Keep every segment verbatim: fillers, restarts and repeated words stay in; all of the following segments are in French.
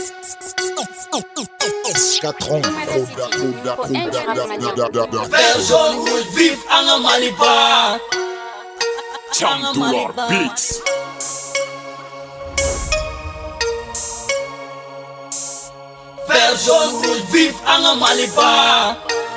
Escatron, Vert, jaune, rouge, vif, anga Maliba. Chamdoulor Beats. Vert, jaune, rouge, vif, anga Maliba.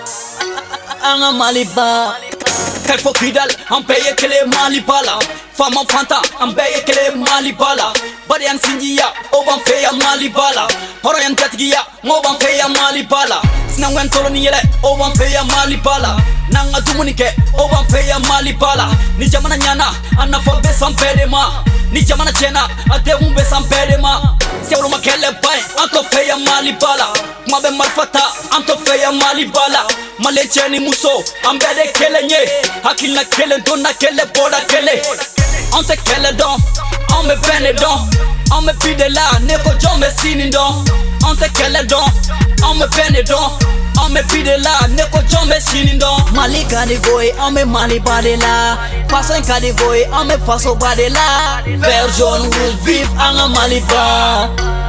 Anga Maliba. Kay fo kidal, an paye kele Malibala. Fama fanta, an paye kele Malibala. Bari an sinjiya, oban feya Malibala. Horo yan tatigiya, ngoban feya Malibala. Sinangwen tolo ni yele, oban feya Malibala. Nanga dumunike, oban feya Malibala. Ni jamana nyana, anafo besan pedema. Ni jamana chena, ademun besan pedema. Sewro makele bay, anto feya Malibala. Mabe marfata, anto feya Malibala. Male cheni muso, ambede kele nye. Hakilna kele, donna kele, boda kele. Ante kele don, on me bene don. On me pide la, neko John me sinin don. Ante kele don, on me bene don. On me pide la, neko John me sinin don. Mali kadi boy, on me Mali bade la. Faso kadi boy, on me faso bade la. Vert, jaune, rouge, vif, anga Maliba.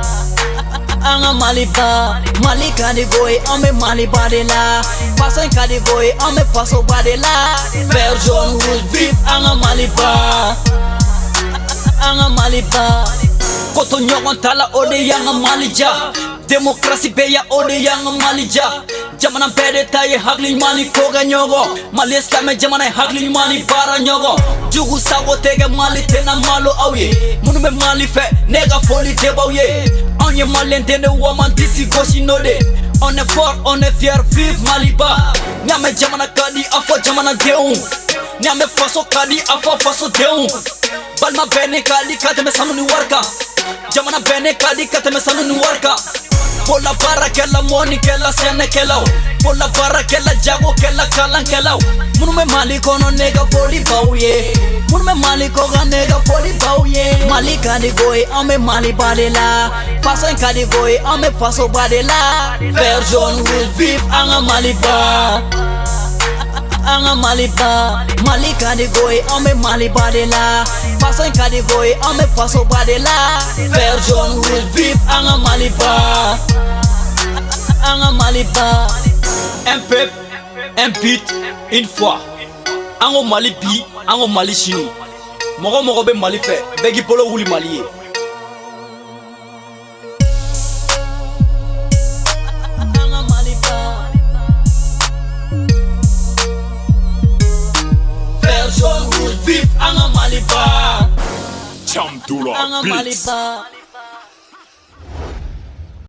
Anga Maliba. Mali kadi boy, on me Mali bade la. Faso kadi boy, on me faso bade la. Vert, jaune, rouge, vif, anga Maliba. Anga Maliba. Koto nyogon tala ode yanga Malija. Demokrasi beya ode yanga Malija. Jamana bede taye hagli mani koga nyogo. Mali islame jamana hagli mani bara nyogo. Jugu sago tege mali tena malo awye. Munu me mali fe nega foli deba ye. Onye malen tene woman disi goshi node. On est fort, on est fier, vive Maliba. Nyame jamana kadi afo jamana deun. Nyame faso kadi afo faso deun. Balma bene kadi kateme sanu ni warka. Jamana bene kadi kateme sanu ni warka. Pola barra kella moni kella sene kella. Pola barra kella jago kella kalan kella. Munu me mali kono nega foli bauye. Munu me mali koga nega foli bauye. Mali kadi goy ame Mali bade la. Faso kadi goy ame faso bade la. Vert, jaune, rouge, vif, anga Maliba. Anga Maliba. Mali kadi goy ame Mali bade la. Faso kadi goy ame faso bade la. Vert, jaune, rouge, vif, anga Maliba. Anga Maliba. Un peuple, un beat, une fois. Ango Mali bi, ango Mali chini. Mogo mogo be Mali fe, begi polo wuli Mali ye. Anga Maliba. Vert, jaune, rouge, vif, anga Maliba. Chamdoulor Anga Beats. Maliba.